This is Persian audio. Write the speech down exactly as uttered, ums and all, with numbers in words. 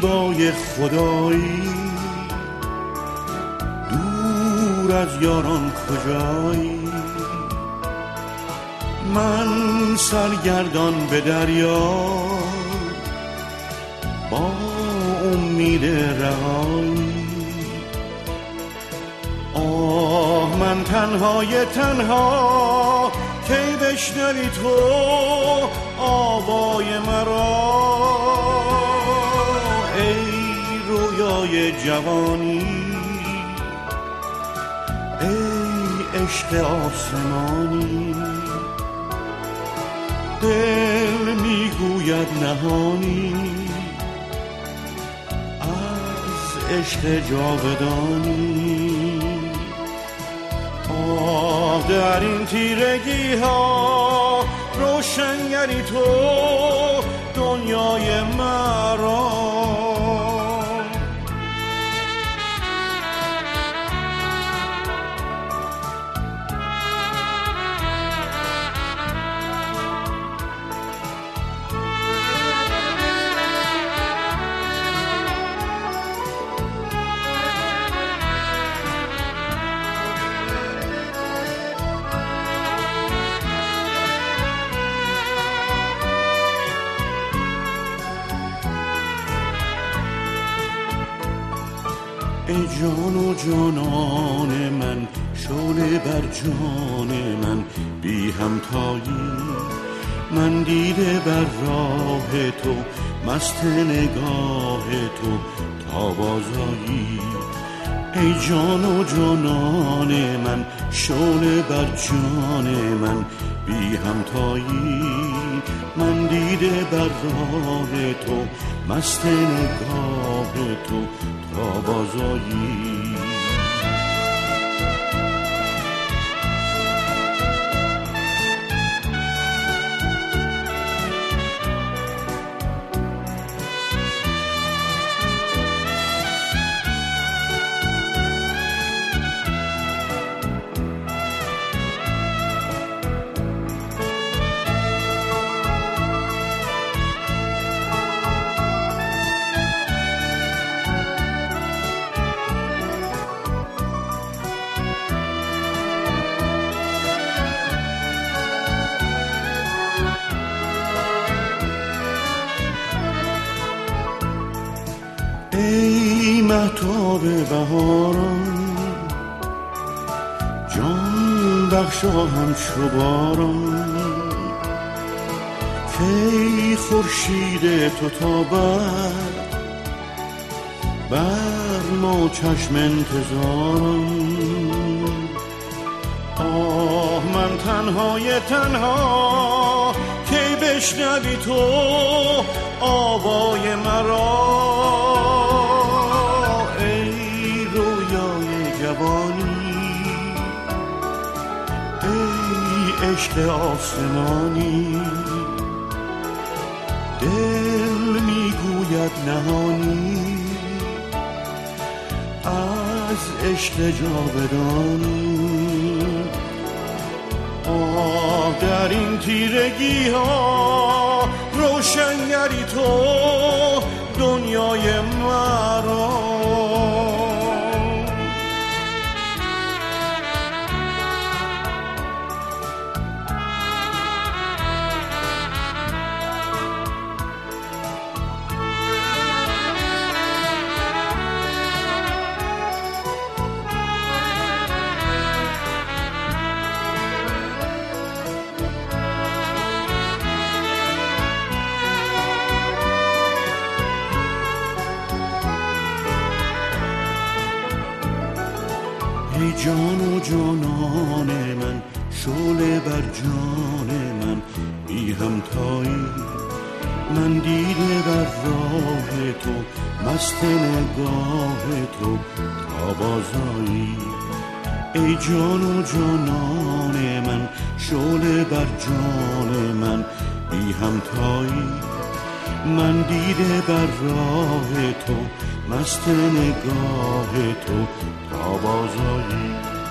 زیبای خدایی، دور از یاران کجایی؟ من سرگردان به دریا با امید رهایی. آه من تنهای تنها کی بشنوی تو آوای مرا؟ ای رویای جوانی، ای عشق آسمانی، دل میگوید نهانی از عشق جاودانی. آه در این تیرگی ها روشنگری تو دنیای مرا. ای جان و جانان من، شعله بر جان من بی همتایی. من دیده بر راه تو، مست نگاه تو تا بازایی. ای جان و جانان من، شعله بر جان من بی همتایی. من دیده بر راه تو، مست نگاه تو تا بازایی. ای مهتاب بهاران، جان بخشا همچو باران. کی خورشید تو تابد بر ما چشم انتظاران. آه من تنهای تنها کی بشنوی تو آوای مرا؟ ای رویای جوانی، ای عشق آسمانی، دل میگوید نهانی از عشق جاودانی. آه در این تیرگی ها روشنگری تو دنیای مرا. ای جان و جانان من، شعله بر جان من بی همتایی. من دیده بر راه تو، مست نگاه تو تا بازایی. ای جان و جانان من، شعله بر جان من بی همتایی. من دیده بر راه تو، مست نگاه تو تا بازایی.